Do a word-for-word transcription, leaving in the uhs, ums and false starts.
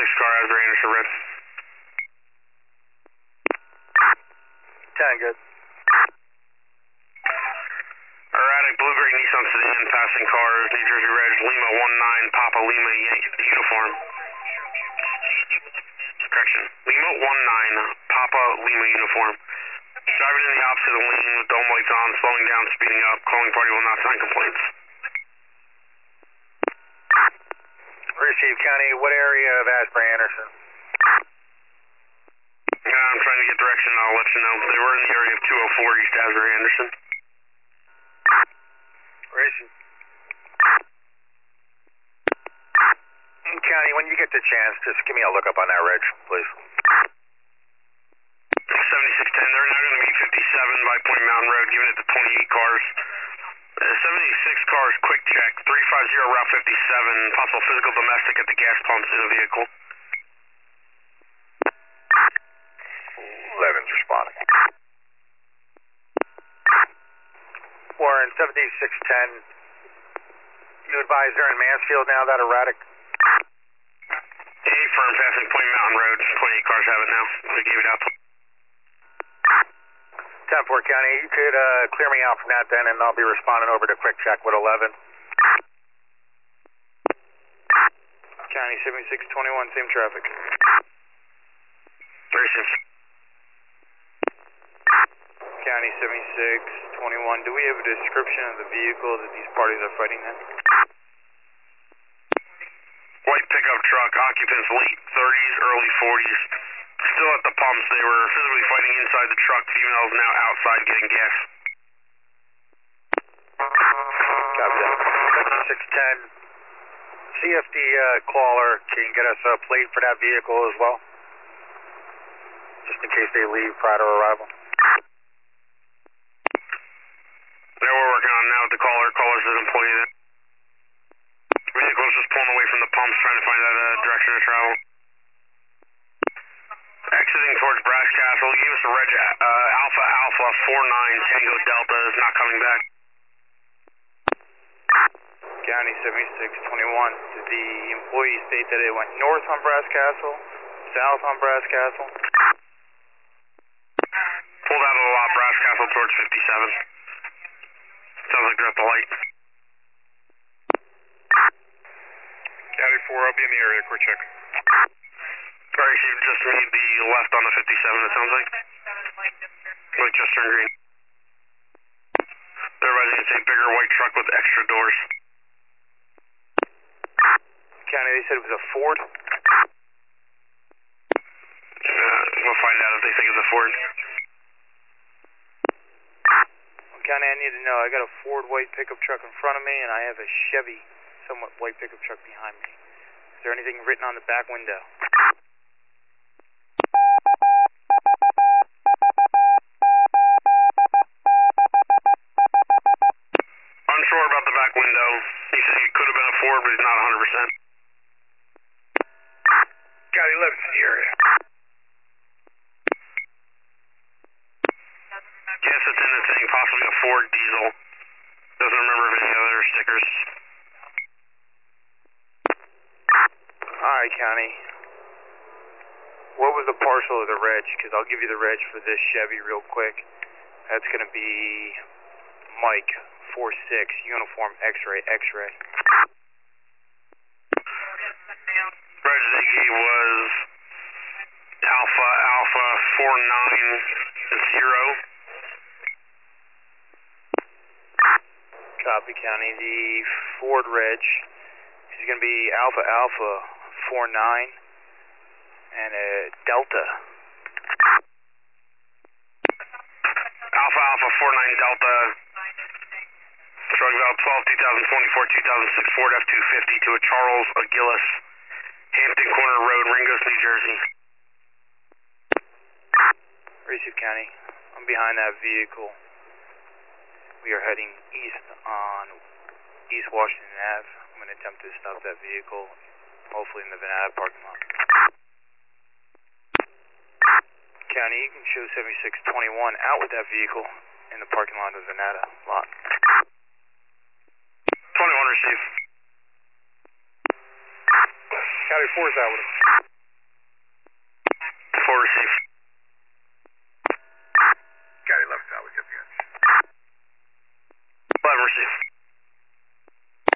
seventy-six car, Asbury Anderson Red. ten, good. Erratic blue-gray Nissan sedan, passing cars, New Jersey Reg, Lima one nine, Papa Lima uniform. Correction, Lima one nine, Papa Lima uniform. Driving in the opposite lane with dome lights on, slowing down, speeding up, calling party will not sign complaints. Receive, County, what area of Asbury Anderson? Yeah, I'm trying to get direction, I'll let you know. They were in the area of two oh four East Asbury Anderson. Receive. County, when you get the chance, just give me a look up on that reg, please. seventy-six ten, they're now going to be fifty-seven by Point Mountain Road, giving it to twenty-eight cars. Uh, seventy-six cars, quick check, three five zero Route fifty-seven, possible physical domestic at the gas pumps in the vehicle. eleven's responding. Warren, seventy-six ten, you advise they're in Mansfield now, that erratic? A firm passing Point Mountain Road, twenty-eight cars have it now. They gave it out to ten four, County, you could uh, clear me out from that then, and I'll be responding over to quick check with eleven. County, seventy-six twenty-one, same traffic. Receive. County, seventy-six twenty-one, do we have a description of the vehicle that these parties are fighting in? White pickup truck, occupants late thirties, early forties. Still at the pumps, they were physically fighting inside the truck. Females now outside getting gas. Copy that. seventy-six ten. See if the uh, caller can get us a plate for that vehicle as well, just in case they leave prior to arrival. Yeah, we're working on now with the caller. Caller's an employee there. Vehicle's just pulling away from the pumps, trying to find out a uh, direction of travel. Exiting towards Brass Castle. He gave us a reg uh, Alpha Alpha four nine Tango Delta is not coming back. County, seventy-six twenty-one. Did the employee state that it went north on Brass Castle, south on Brass Castle? Pulled out of the lot, Brass Castle towards fifty-seven. Sounds like they're at the light. County four, I'll be in the area, quick check. Sorry, she just made the left on the fifty-seven, it sounds like. Like just turned green. They're advising it's a bigger white truck with extra doors. County, they said it was a Ford? Uh, we'll find out if they think it's a Ford. Well, County, I need to know. I got a Ford white pickup truck in front of me, and I have a Chevy somewhat white pickup truck behind me. Is there anything written on the back window? Unsure about the back window. He said it could have been a Ford, but he's not one hundred percent. County, eleven's in the area. Yes, it's in the thing, possibly a Ford diesel. Doesn't remember of any other stickers. Alright, County. What was the partial of the reg? Because I'll give you the reg for this Chevy real quick. That's going to be Mike four six, uniform X-ray, X-ray. Reg they gave was Alpha Alpha four nine zero. Copy, County. The Ford reg is going to be Alpha Alpha four nine and a Delta. Alpha Alpha four nine Delta. Drug valve twelve, twenty twenty-four, two thousand six Ford F two fifty to a Charles Aguilas, Hampton Corner Road, Ringgold, New Jersey. Receive, County. I'm behind that vehicle. We are heading east on East Washington Avenue. I'm going to attempt to stop that vehicle, hopefully in the Venata parking lot. County, you can show seventy-six twenty-one out with that vehicle in the parking lot of the Venata lot. twenty-one receive. County four is out with him.